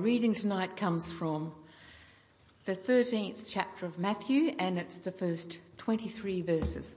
reading tonight comes from the 13th chapter of Matthew, and it's the first 23 verses.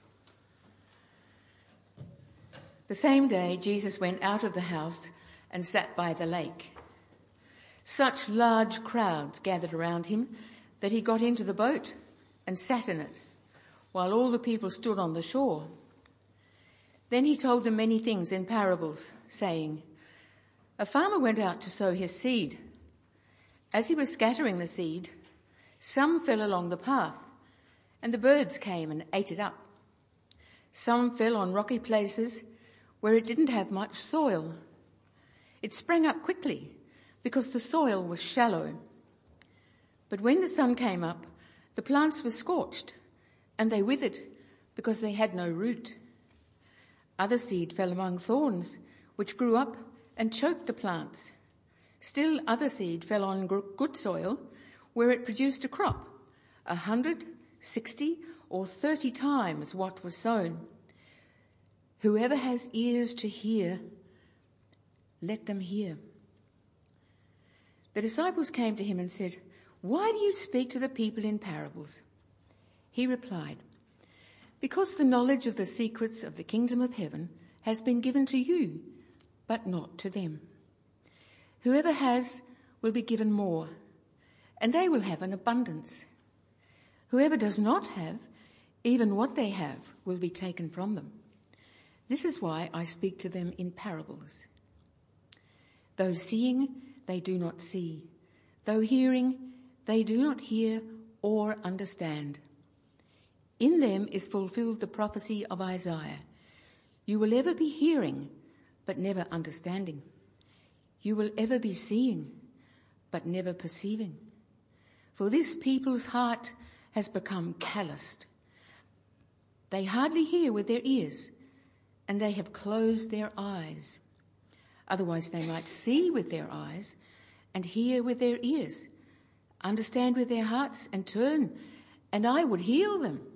The same day, Jesus went out of the house and sat by the lake. Such large crowds gathered around him that he got into the boat and sat in it, while all the people stood on the shore. Then he told them many things in parables, saying, "A farmer went out to sow his seed. As he was scattering the seed, some fell along the path, and the birds came and ate it up. Some fell on rocky places where it didn't have much soil. It sprang up quickly because the soil was shallow. But when the sun came up, the plants were scorched, and they withered because they had no root. Other seed fell among thorns, which grew up and choked the plants. Still other seed fell on good soil, where it produced a crop, 100, 60, or 30 times what was sown. Whoever has ears to hear, let them hear." The disciples came to him and said, "Why do you speak to the people in parables?" He replied, "Because the knowledge of the secrets of the kingdom of heaven has been given to you, but not to them. Whoever has will be given more, and they will have an abundance. Whoever does not have, even what they have will be taken from them. This is why I speak to them in parables. Though seeing, they do not see. Though hearing, they do not hear or understand. In them is fulfilled the prophecy of Isaiah. You will ever be hearing, but never understanding. You will ever be seeing, but never perceiving. For this people's heart has become calloused. They hardly hear with their ears, and they have closed their eyes. Otherwise they might see with their eyes and hear with their ears, understand with their hearts and turn, and I would heal them.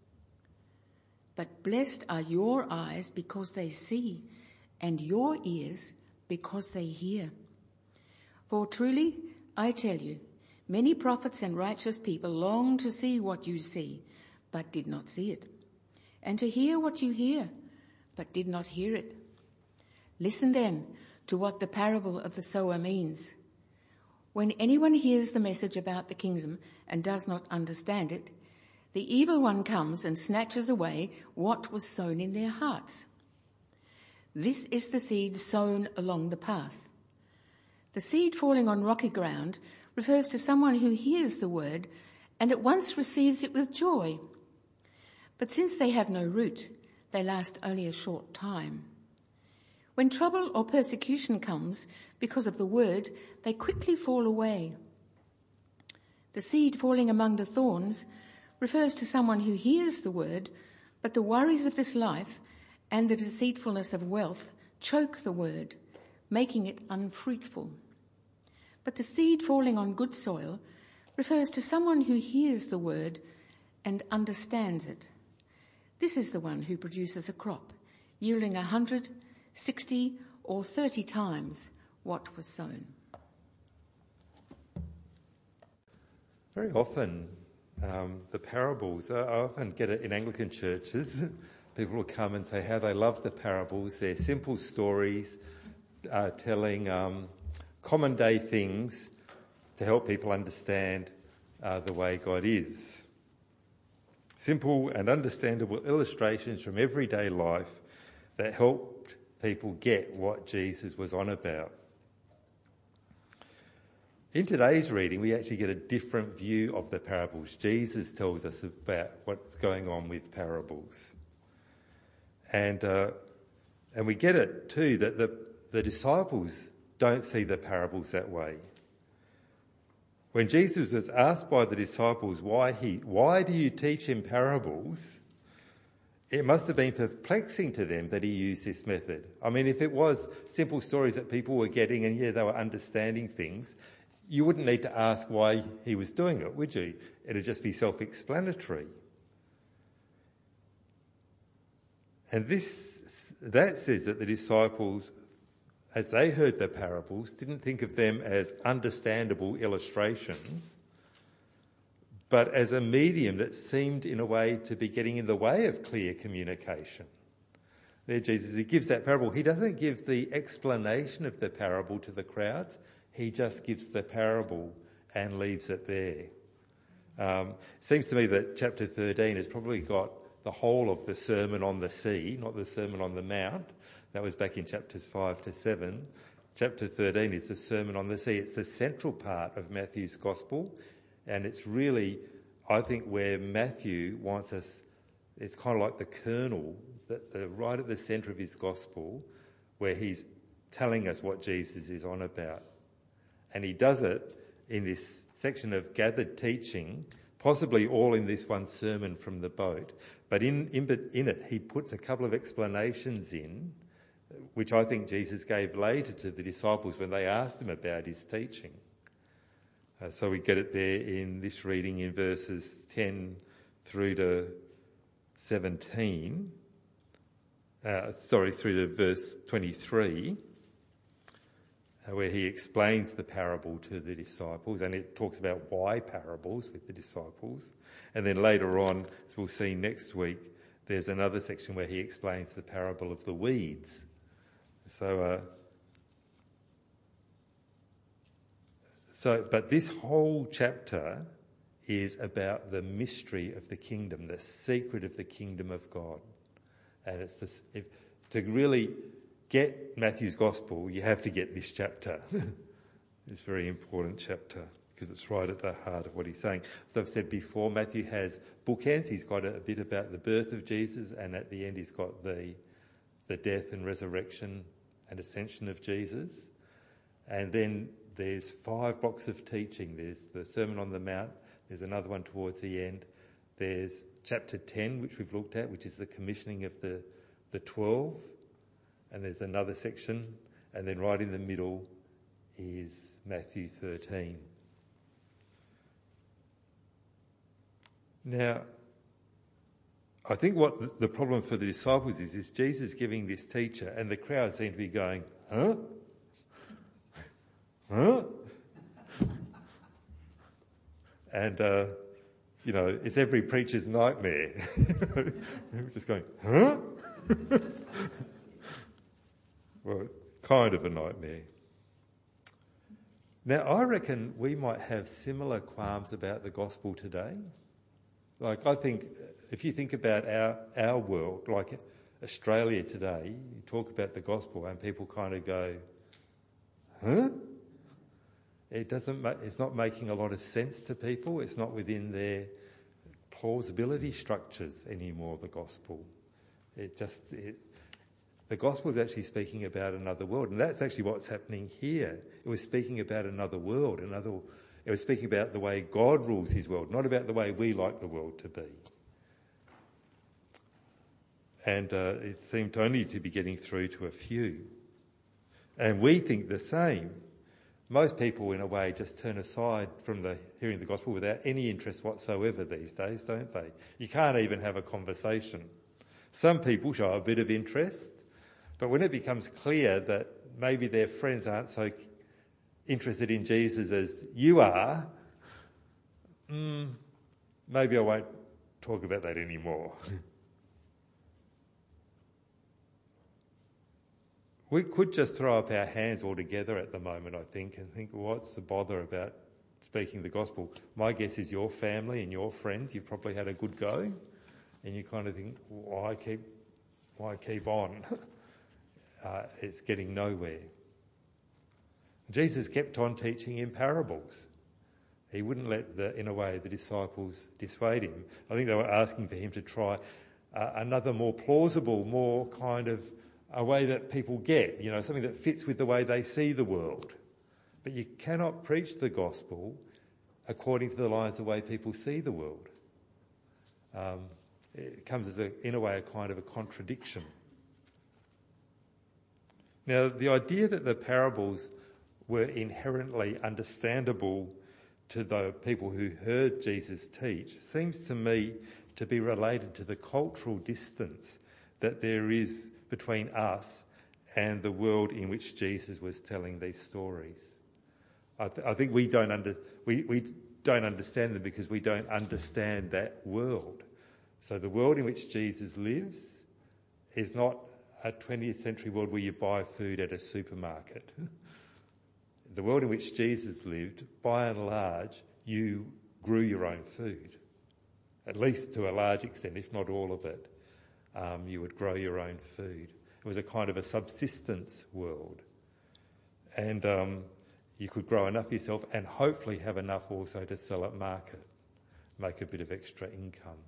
But blessed are your eyes because they see, and your ears because they hear. For truly, I tell you, many prophets and righteous people long to see what you see, but did not see it, and to hear what you hear, but did not hear it. Listen then to what the parable of the sower means. When anyone hears the message about the kingdom and does not understand it, the evil one comes and snatches away what was sown in their hearts. This is the seed sown along the path. The seed falling on rocky ground refers to someone who hears the word and at once receives it with joy. But since they have no root, they last only a short time. When trouble or persecution comes because of the word, they quickly fall away. The seed falling among the thorns refers to someone who hears the word, but the worries of this life and the deceitfulness of wealth choke the word, making it unfruitful. But the seed falling on good soil refers to someone who hears the word and understands it. This is the one who produces a crop, yielding 100, 60, or 30 times what was sown. Very often, the parables, I often get it in Anglican churches. People will come and say how they love the parables. They're simple stories telling common day things to help people understand the way God is. Simple and understandable illustrations from everyday life that helped people get what Jesus was on about. In today's reading, we actually get a different view of the parables. Jesus tells us about what's going on with parables. And we get it too, that the disciples don't see the parables that way. When Jesus was asked by the disciples why do you teach in parables, it must have been perplexing to them that he used this method. I mean, if it was simple stories that people were getting and they were understanding things, you wouldn't need to ask why he was doing it, would you? It'd just be self-explanatory. And that says that the disciples as they heard the parables, didn't think of them as understandable illustrations, but as a medium that seemed in a way to be getting in the way of clear communication. There Jesus, he gives that parable. He doesn't give the explanation of the parable to the crowds. He just gives the parable and leaves it there. Seems to me that chapter 13 has probably got the whole of the Sermon on the Sea, not the Sermon on the Mount. That was back in chapters 5 to 7. Chapter 13 is the Sermon on the Sea. It's the central part of Matthew's Gospel, and it's really, I think, where Matthew wants us, it's kind of like the kernel, right at the centre of his Gospel, where he's telling us what Jesus is on about. And he does it in this section of gathered teaching, possibly all in this one sermon from the boat. But in it, he puts a couple of explanations in, which I think Jesus gave later to the disciples when they asked him about his teaching. So we get it there in this reading in verses 10 through to 17. Through to verse 23, where he explains the parable to the disciples, and it talks about why parables with the disciples. And then later on, as we'll see next week, there's another section where he explains the parable of the weeds. But this whole chapter is about the mystery of the kingdom, the secret of the kingdom of God. And it's this, to really get Matthew's Gospel, you have to get this chapter. It's a very important chapter because it's right at the heart of what he's saying. As I've said before, Matthew has bookends. He's got a bit about the birth of Jesus, and at the end he's got the death and resurrection and ascension of Jesus. And then there's 5 blocks of teaching. There's the Sermon on the Mount. There's another one towards the end. There's chapter 10, which we've looked at, which is the commissioning of the 12. And there's another section. And then right in the middle is Matthew 13. Now, I think what the problem for the disciples is Jesus giving this teacher, and the crowd seem to be going, huh? Huh? And, it's every preacher's nightmare. Just going, huh? Well, kind of a nightmare. Now, I reckon we might have similar qualms about the gospel today. Like, I think, if you think about our world, like Australia today, you talk about the gospel and people kind of go, huh? It's not making a lot of sense to people. It's not within their plausibility structures anymore, the gospel. The gospel is actually speaking about another world, and that's actually what's happening here. It was speaking about another world, it was speaking about the way God rules his world, not about the way we like the world to be. And it seemed only to be getting through to a few. And we think the same. Most people, in a way, just turn aside from hearing the gospel without any interest whatsoever these days, don't they? You can't even have a conversation. Some people show a bit of interest, but when it becomes clear that maybe their friends aren't so interested in Jesus as you are, maybe I won't talk about that anymore. We could just throw up our hands altogether at the moment, I think, and think, what's the bother about speaking the gospel? My guess is your family and your friends, you've probably had a good go, and you kind of think, why keep on? It's getting nowhere. Jesus kept on teaching in parables. He wouldn't let, in a way, the disciples dissuade him. I think they were asking for him to try another more plausible, more kind of a way that people get, something that fits with the way they see the world. But you cannot preach the gospel according to the lines of the way people see the world. It comes as, in a way, a kind of a contradiction. Now, the idea that the parables were inherently understandable to the people who heard Jesus teach seems to me to be related to the cultural distance that there is between us and the world in which Jesus was telling these stories. I think we don't understand them because we don't understand that world. So the world in which Jesus lives is not a 20th century world where you buy food at a supermarket. The world in which Jesus lived, by and large, you grew your own food, at least to a large extent, if not all of it. You would grow your own food. It was a kind of a subsistence world. And you could grow enough yourself and hopefully have enough also to sell at market, make a bit of extra income.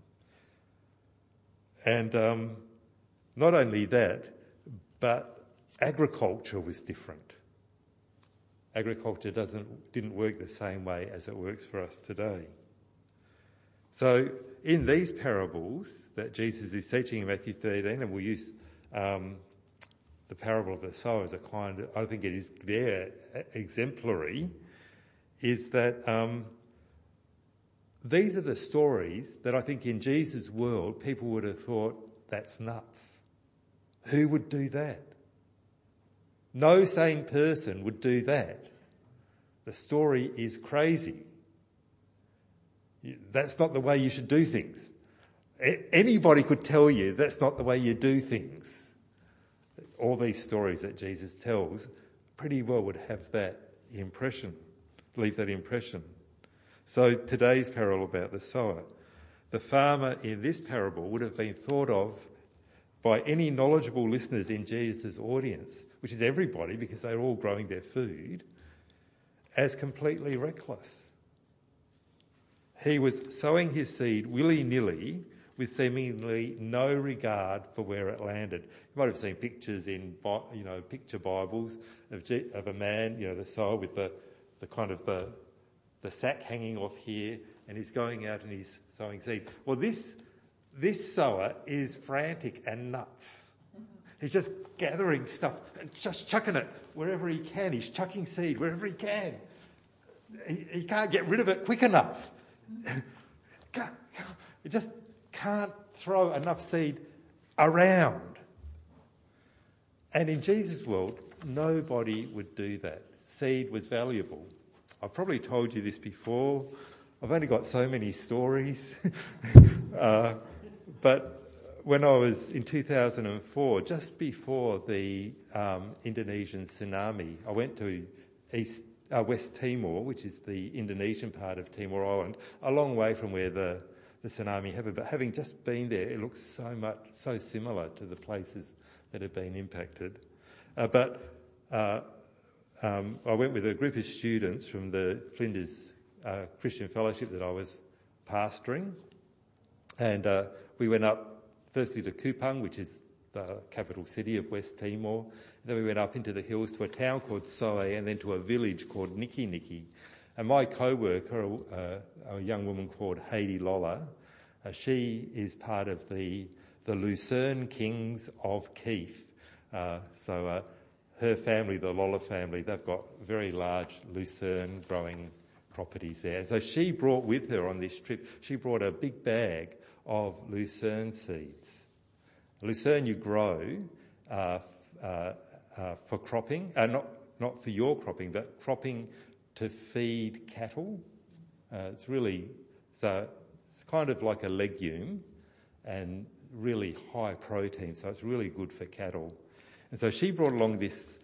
And not only that, but agriculture was different. Agriculture didn't work the same way as it works for us today. So in these parables that Jesus is teaching in Matthew 13, and we'll use the parable of the sower as a kind of, I think it is there, exemplary, is that these are the stories that I think in Jesus' world people would have thought, that's nuts. Who would do that? No sane person would do that. The story is crazy. That's not the way you should do things. Anybody could tell you that's not the way you do things. All these stories that Jesus tells pretty well would have that impression, leave that impression. So today's parable about the sower. The farmer in this parable would have been thought of by any knowledgeable listeners in Jesus' audience, which is everybody because they're all growing their food, as completely reckless. He was sowing his seed willy-nilly with seemingly no regard for where it landed. You might have seen pictures in, picture Bibles of a man, the sower with the kind of the sack hanging off here, and he's going out and he's sowing seed. Well, this sower is frantic and nuts. He's just gathering stuff and just chucking it wherever he can. He's chucking seed wherever he can. He can't get rid of it quick enough. He just can't throw enough seed around. And in Jesus' world, nobody would do that. Seed was valuable. I've probably told you this before. I've only got so many stories. But when I was in 2004, just before the Indonesian tsunami, I went to West Timor, which is the Indonesian part of Timor Island, a long way from where the tsunami happened. But having just been there, it looks so similar to the places that have been impacted. But I went with a group of students from the Flinders Christian Fellowship that I was pastoring, and we went up firstly to Kupang, which is the capital city of West Timor. And then we went up into the hills to a town called Soe, and then to a village called Niki Niki. And my co-worker, a young woman called Heidi Lola, she is part of the Lucerne Kings of Keith. So her family, the Lola family, they've got very large lucerne growing properties there. So she brought with her on this trip, she brought a big bag of lucerne seeds. Lucerne you grow for cropping, not for your cropping, but cropping to feed cattle. It's kind of like a legume and really high protein, so it's really good for cattle. And so she brought along this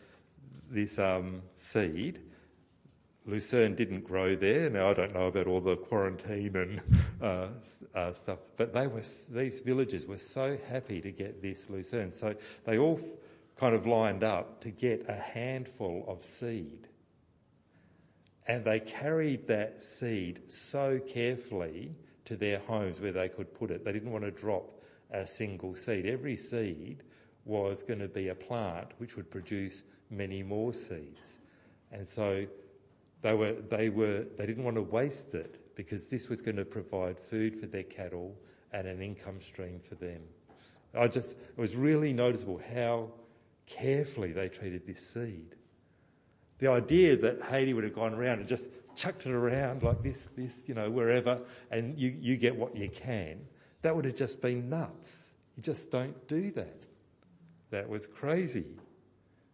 seed. Lucerne didn't grow there. Now, I don't know about all the quarantine and stuff, but these villagers were so happy to get this lucerne. So they all kind of lined up to get a handful of seed. And they carried that seed so carefully to their homes where they could put it. They didn't want to drop a single seed. Every seed was going to be a plant which would produce many more seeds. And so they didn't want to waste it because this was going to provide food for their cattle and an income stream for them. It was really noticeable how carefully they treated this seed. The idea that Heidi would have gone around and just chucked it around like this, wherever, and you get what you can, that would have just been nuts. You just don't do that. That was crazy.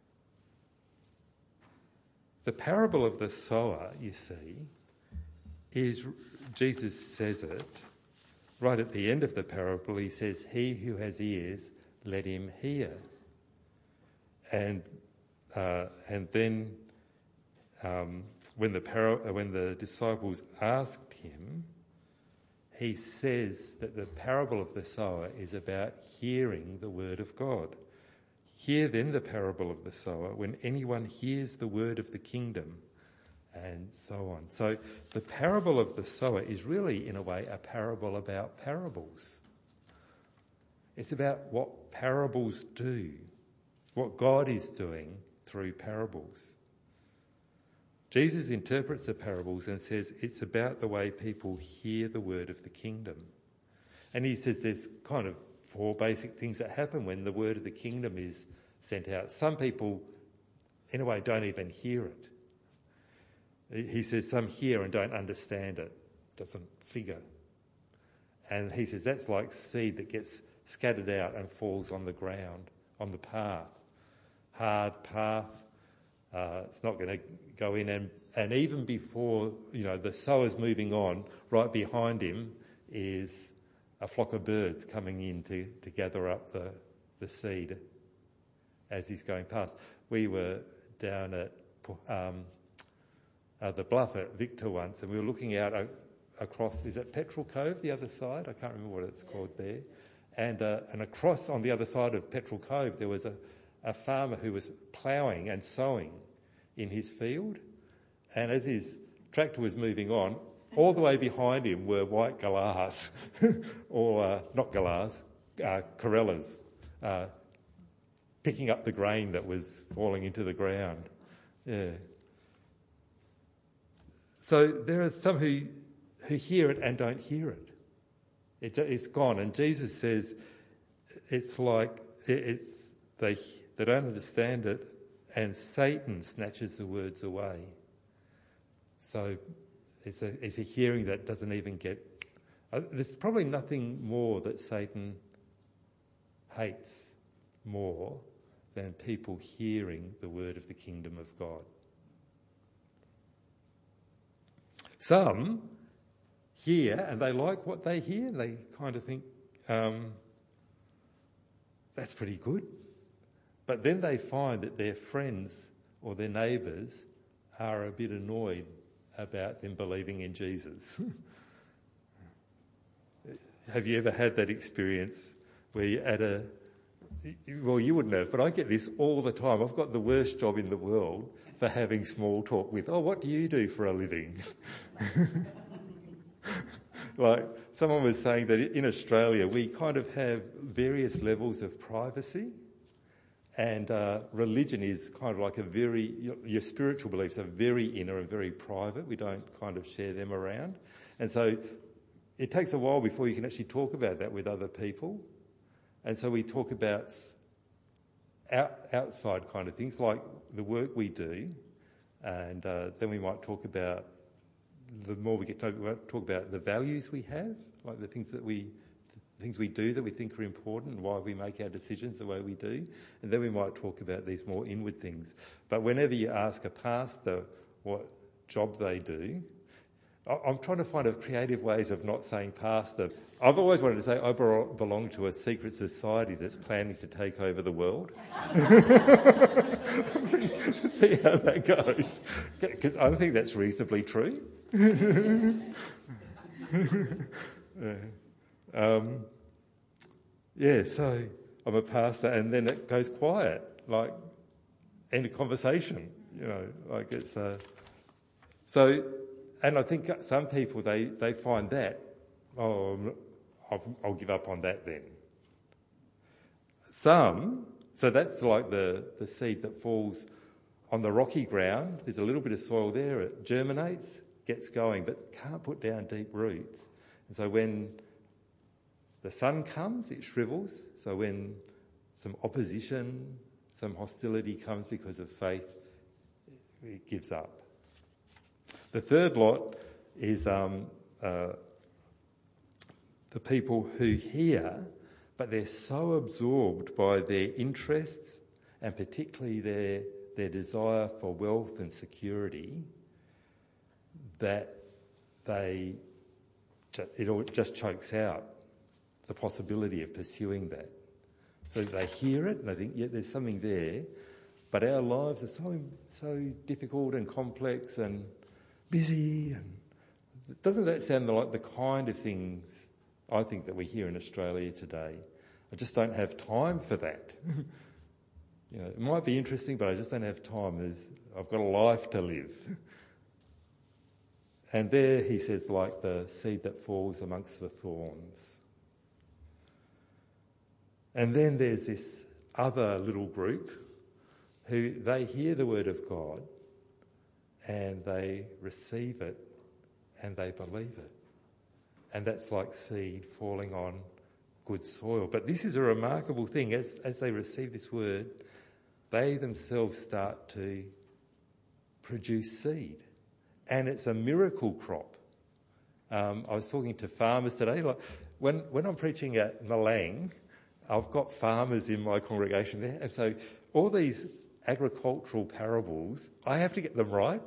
The parable of the sower, you see, is, Jesus says it, right at the end of the parable, he says, "He who has ears, let him hear." And then when the disciples asked him, he says that the parable of the sower is about hearing the word of God. Hear then the parable of the sower when anyone hears the word of the kingdom, and so on. So the parable of the sower is really, in a way, a parable about parables. It's about what parables do, what God is doing through parables. Jesus interprets the parables and says it's about the way people hear the word of the kingdom. And he says there's kind of 4 basic things that happen when the word of the kingdom is sent out. Some people, in a way, don't even hear it. He says some hear and don't understand it, doesn't figure. And he says that's like seed that gets scattered out and falls on the ground, on the path. Hard path. It's not going to go in. And even before, the sower's moving on, right behind him is a flock of birds coming in to gather up the seed as he's going past. We were down at the bluff at Victor once, and we were looking out across, is it Petrel Cove, the other side? I can't remember what it's called there. And across on the other side of Petrel Cove, there was a farmer who was ploughing and sowing in his field. And as his tractor was moving on, all the way behind him were white galahs, or not galahs, corellas, picking up the grain that was falling into the ground. Yeah. So there are some who hear it and don't hear it. It's gone. And Jesus says it's like they don't understand it, and Satan snatches the words away. So it's a hearing that doesn't even get... there's probably nothing more that Satan hates more than people hearing the word of the kingdom of God. Some hear and they like what they hear. They kind of think, that's pretty good. But then they find that their friends or their neighbours are a bit annoyed about them believing in Jesus. Have you ever had that experience where you're at well, you wouldn't have, but I get this all the time. I've got the worst job in the world for having small talk with, what do you do for a living? Like someone was saying that in Australia we kind of have various levels of privacy, and religion is kind of like your spiritual beliefs are very inner and very private. We don't kind of share them around. And so it takes a while before you can actually talk about that with other people. And so we talk about outside kind of things like the work we do, and then we might talk about, the more we get to know, we might talk about the values we have, like the things we do that we think are important and why we make our decisions the way we do. And then we might talk about these more inward things. But whenever you ask a pastor what job they do, I'm trying to find creative ways of not saying pastor. I've always wanted to say I belong to a secret society that's planning to take over the world. See how that goes. Because I think that's reasonably true. So I'm a pastor, and then it goes quiet, like end of conversation, like it's... And I think some people, they find that, I'll give up on that then. So that's like the seed that falls on the rocky ground. There's a little bit of soil there, it germinates, gets going, but can't put down deep roots. And so when the sun comes, it shrivels. So when some opposition, some hostility comes because of faith, it gives up. The third lot is the people who hear, but they're so absorbed by their interests and particularly their their desire for wealth and security that it just chokes out the possibility of pursuing that. So they hear it and they think, yeah, there's something there, but our lives are so difficult and complex and busy. And doesn't that sound like the kind of things I think that we hear in Australia today? I just don't have time for that. It might be interesting, but I just don't have time. I've got a life to live. And there, he says, like the seed that falls amongst the thorns. And then there's this other little group who they hear the word of God and they receive it and they believe it. And that's like seed falling on good soil. But this is a remarkable thing. As they receive this word, they themselves start to produce seed. And it's a miracle crop. I was talking to farmers today. Like when I'm preaching at Malang, I've got farmers in my congregation there. And so all these agricultural parables, I have to get them right.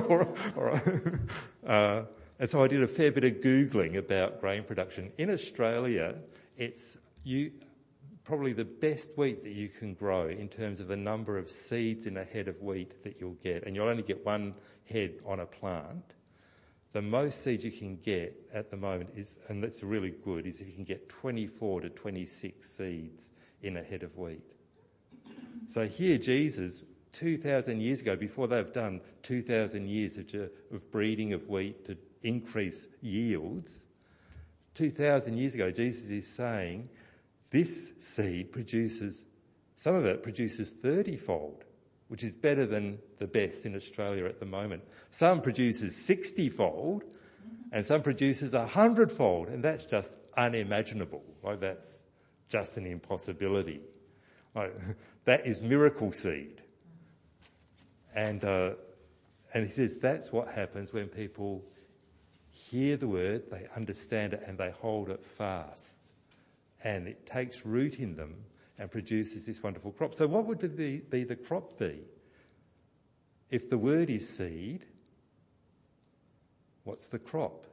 And so I did a fair bit of Googling about grain production. In Australia, it's probably the best wheat that you can grow in terms of the number of seeds in a head of wheat that you'll get. And you'll only get one head on a plant. The most seeds you can get at the moment is, and that's really good, is if you can get 24 to 26 seeds in a head of wheat. So here Jesus, 2,000 years ago, before they've done 2,000 years of breeding of wheat to increase yields, 2,000 years ago Jesus is saying this seed some of it produces 30-fold, which is better than the best in Australia at the moment. Some produces 60-fold and some produces 100-fold, and that's just unimaginable. Like that's just an impossibility. Like, that is miracle seed. And he says that's what happens when people hear the word, they understand it and they hold it fast. And it takes root in them and produces this wonderful crop. So what would be the crop be? If the word is seed, what's the crop?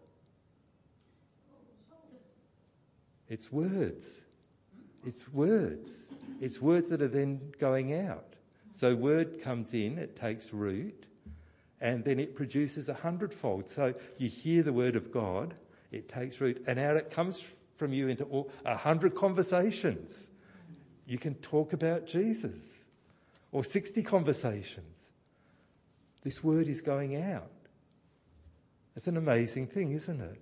It's words. It's words. It's words that are then going out. So word comes in, it takes root, and then it produces 100-fold. So you hear the word of God, it takes root, and out it comes from you into 100 conversations. You can talk about Jesus, or 60 conversations. This word is going out. It's an amazing thing, isn't it?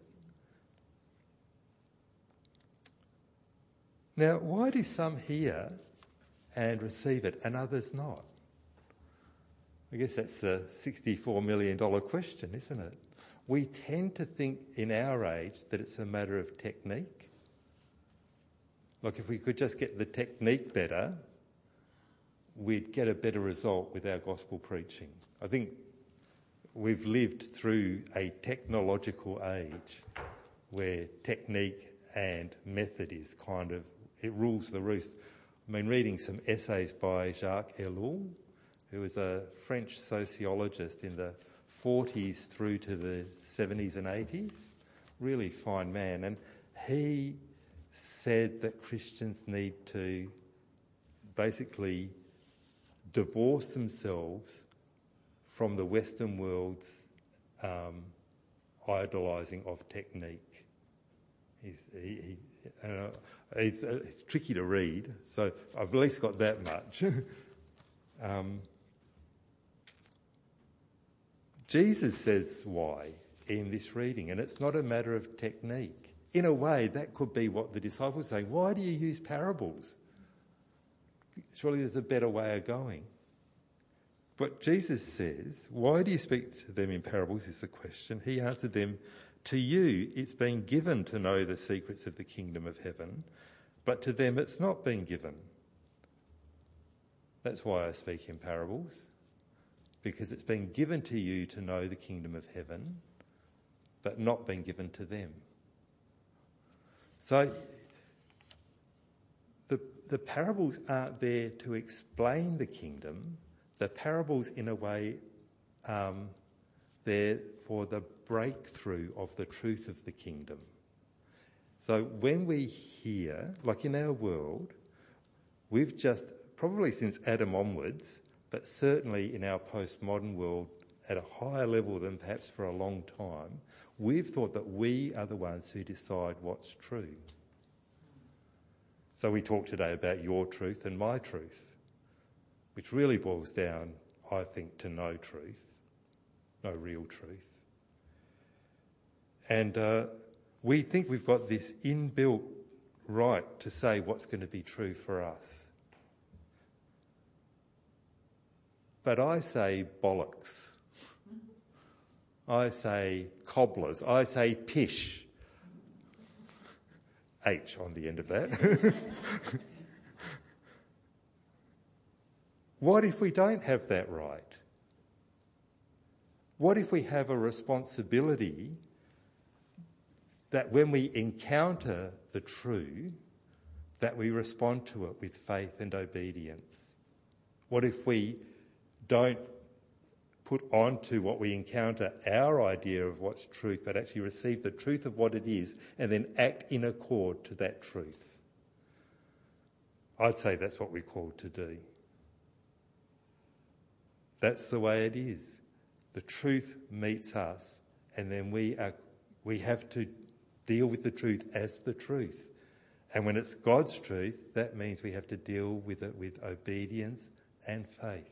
Now, why do some hear and receive it and others not? I guess that's a $64 million question, isn't it? We tend to think in our age that it's a matter of technique. Like if we could just get the technique better, we'd get a better result with our gospel preaching. I think we've lived through a technological age where technique and method is it rules the roost. I've been reading some essays by Jacques Ellul, who was a French sociologist in the 40s through to the 70s and 80s. Really fine man. And he said that Christians need to basically divorce themselves from the Western world's idolising of technique. It's tricky to read, so I've at least got that much. Jesus says why in this reading, and it's not a matter of technique. In a way, that could be what the disciples are saying. Why do you use parables? Surely there's a better way of going. But Jesus says, why do you speak to them in parables is the question. He answered them, to you it's been given to know the secrets of the kingdom of heaven, but to them it's not been given. That's why I speak in parables, because it's been given to you to know the kingdom of heaven, but not been given to them. So the parables aren't there to explain the kingdom, the parables, in a way, they're for the breakthrough of the truth of the kingdom. So when we hear, like in our world, we've just, probably since Adam onwards, but certainly in our postmodern world at a higher level than perhaps for a long time, we've thought that we are the ones who decide what's true. So we talk today about your truth and my truth, which really boils down, I think, to no truth, no real truth. And we think we've got this inbuilt right to say what's going to be true for us. But I say bollocks. I say cobblers. I say pish. H on the end of that. What if we don't have that right? What if we have a responsibility that when we encounter the true, that we respond to it with faith and obedience? What if we don't put onto what we encounter our idea of what's truth, but actually receive the truth of what it is and then act in accord to that truth? I'd say that's what we're called to do. That's the way it is. The truth meets us, and then we have to deal with the truth as the truth. And when it's God's truth, that means we have to deal with it with obedience and faith.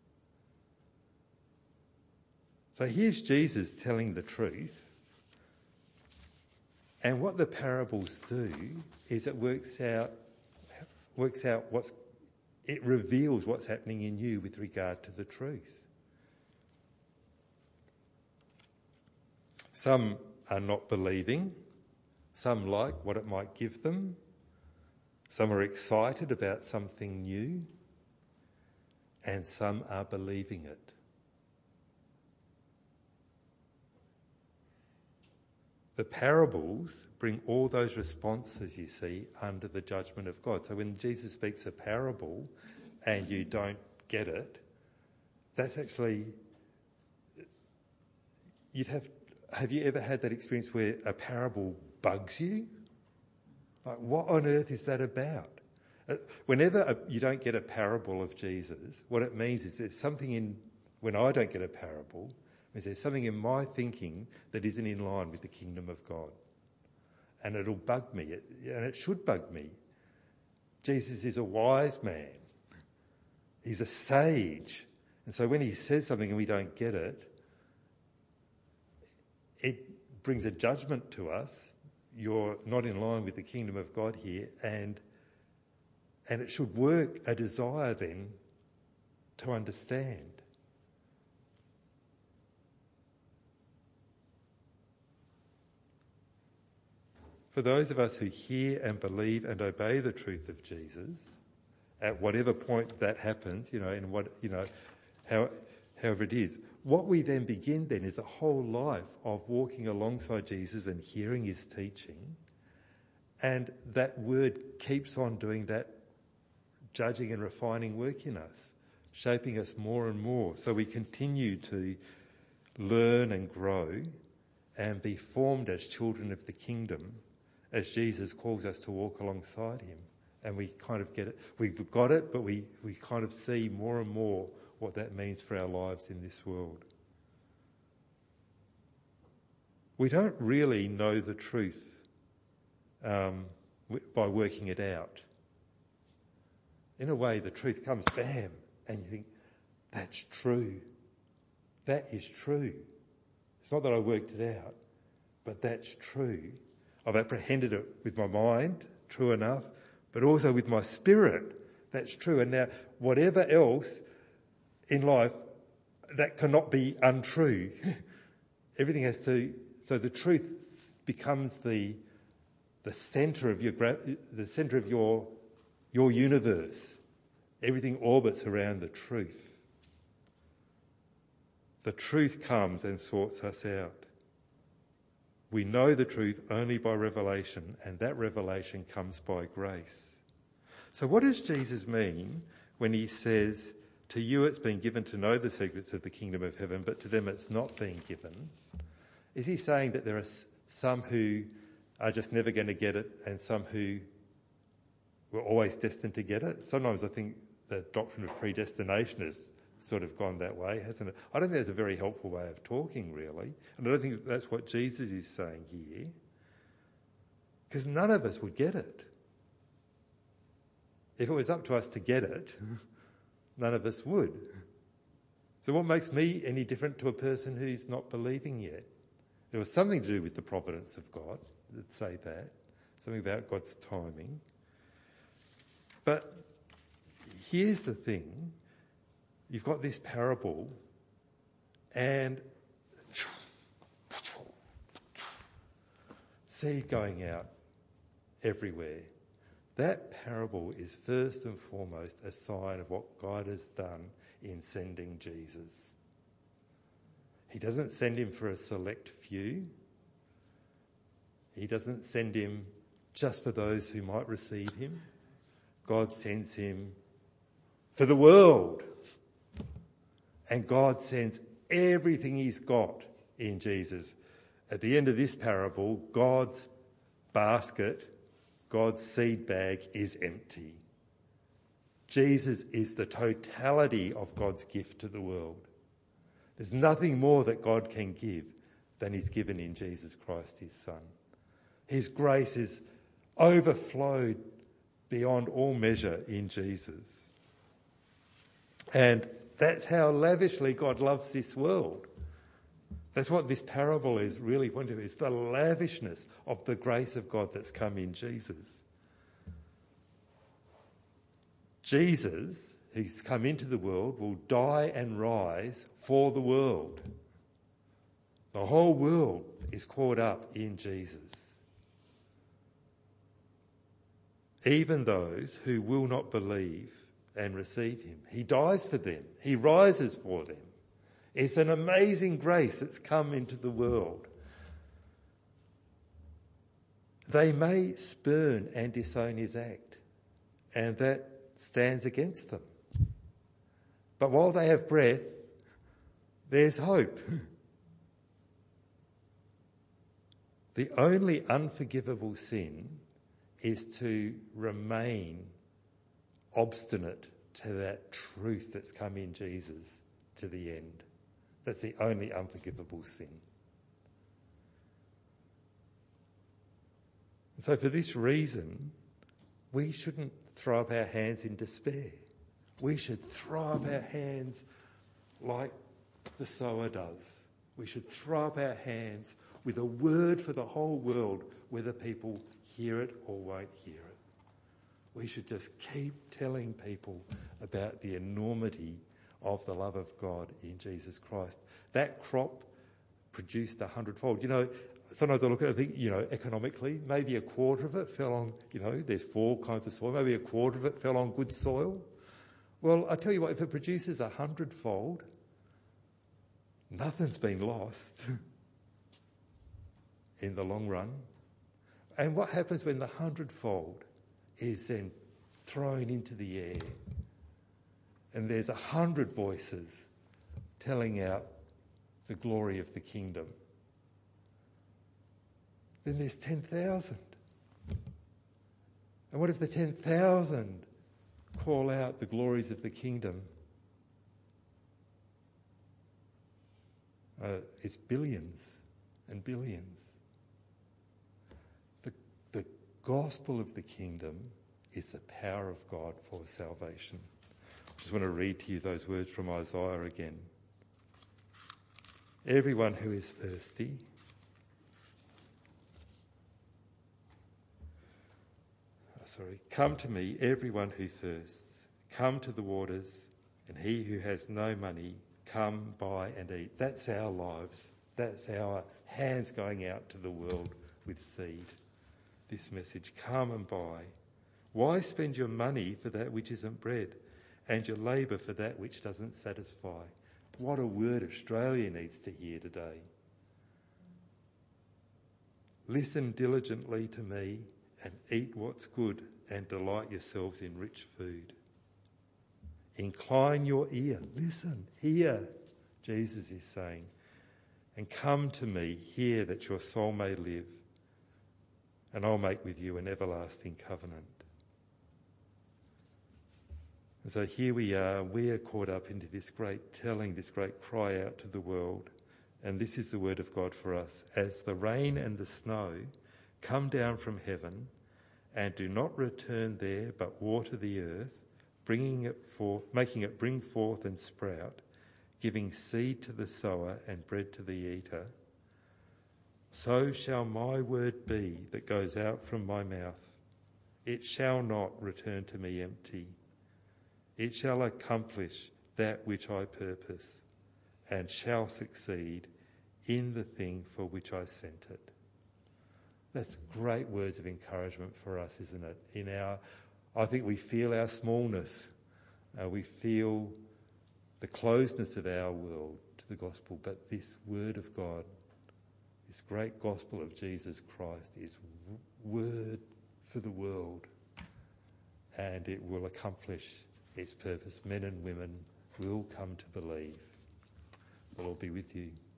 So here's Jesus telling the truth. And what the parables do is it it reveals what's happening in you with regard to the truth. Some are not believing. Some like what it might give them. Some are excited about something new. And some are believing it. The parables bring all those responses, you see, under the judgment of God. So when Jesus speaks a parable and you don't get it, that's actually... Have you ever had that experience where a parable bugs you? Like, what on earth is that about? Whenever you don't get a parable of Jesus, what it means is there's something when I don't get a parable, means there's something in my thinking that isn't in line with the kingdom of God. And it'll bug me, and it should bug me. Jesus is a wise man. He's a sage. And so when he says something and we don't get it, it brings a judgment to us. You're not in line with the kingdom of God here, and it should work a desire then to understand. For those of us who hear and believe and obey the truth of Jesus, at whatever point that happens, however it is, what we then begin then is a whole life of walking alongside Jesus and hearing his teaching, and that word keeps on doing that judging and refining work in us, shaping us more and more. So we continue to learn and grow and be formed as children of the kingdom, as Jesus calls us to walk alongside him. And we kind of get it. We've got it, but we kind of see more and more what that means for our lives in this world. We don't really know the truth by working it out. In a way, the truth comes, bam, and you think, that's true. That is true. It's not that I worked it out, but that's true. I've apprehended it with my mind, true enough, but also with my spirit, that's true. And now, whatever else in life, that cannot be untrue. Everything has to... So the truth becomes the centre of your universe. Everything orbits around the truth. The truth comes and sorts us out. We know the truth only by revelation, and that revelation comes by grace. So what does Jesus mean when he says to you it's been given to know the secrets of the kingdom of heaven, but to them it's not been given. Is he saying that there are some who are just never going to get it and some who were always destined to get it? Sometimes I think the doctrine of predestination has sort of gone that way, hasn't it? I don't think that's a very helpful way of talking, really. And I don't think that's what Jesus is saying here. Because none of us would get it. If it was up to us to get it, none of us would. So what makes me any different to a person who's not believing yet? There was something to do with the providence of God, let's say that. Something about God's timing. But here's the thing. You've got this parable and seed going out everywhere. That parable is first and foremost a sign of what God has done in sending Jesus. He doesn't send him for a select few. He doesn't send him just for those who might receive him. God sends him for the world. And God sends everything he's got in Jesus. At the end of this parable, God's basket, God's seed bag is empty. Jesus is the totality of God's gift to the world. There's nothing more that God can give than he's given in Jesus Christ, his Son. His grace is overflowed beyond all measure in Jesus. And that's how lavishly God loves this world. That's what this parable is really pointing to. It's the lavishness of the grace of God that's come in Jesus. Jesus, who's come into the world, will die and rise for the world. The whole world is caught up in Jesus. Even those who will not believe and receive him. He dies for them. He rises for them. It's an amazing grace that's come into the world. They may spurn and disown his act, and that stands against them. But while they have breath, there's hope. The only unforgivable sin is to remain obstinate to that truth that's come in Jesus to the end. That's the only unforgivable sin. And so for this reason, we shouldn't throw up our hands in despair. We should throw up our hands like the sower does. We should throw up our hands with a word for the whole world, whether people hear it or won't hear it. We should just keep telling people about the enormity of the love of God in Jesus Christ. That crop produced 100-fold. You know, sometimes I look at it and think, economically, maybe a quarter of it fell on, there's 4 kinds of soil, maybe a quarter of it fell on good soil. Well, I tell you what, if it produces 100-fold, nothing's been lost in the long run. And what happens when the 100-fold is then thrown into the air and there's 100 voices telling out the glory of the kingdom? Then there's 10,000. And what if the 10,000 call out the glories of the kingdom? It's billions and billions. The gospel of the kingdom is the power of God for salvation. I just want to read to you those words from Isaiah again. Everyone who is thirsty, come to me, everyone who thirsts. Come to the waters, and he who has no money, come buy and eat. That's our lives. That's our hands going out to the world with seed. This message, come and buy. Why spend your money for that which isn't bread, and your labour for that which doesn't satisfy? What a word Australia needs to hear today. Listen diligently to me and eat what's good and delight yourselves in rich food. Incline your ear. Listen, hear, Jesus is saying. And come to me, hear that your soul may live. And I'll make with you an everlasting covenant. And so here we are caught up into this great telling, this great cry out to the world. And this is the word of God for us. As the rain and the snow come down from heaven and do not return there but water the earth, making it bring forth and sprout, giving seed to the sower and bread to the eater, so shall my word be that goes out from my mouth. It shall not return to me empty. It shall accomplish that which I purpose and shall succeed in the thing for which I sent it. That's great words of encouragement for us, isn't it? I think we feel our smallness. We feel the closeness of our world to the gospel. But this word of God, this great gospel of Jesus Christ, is word for the world. And it will accomplish its purpose. Men and women will come to believe. The Lord be with you.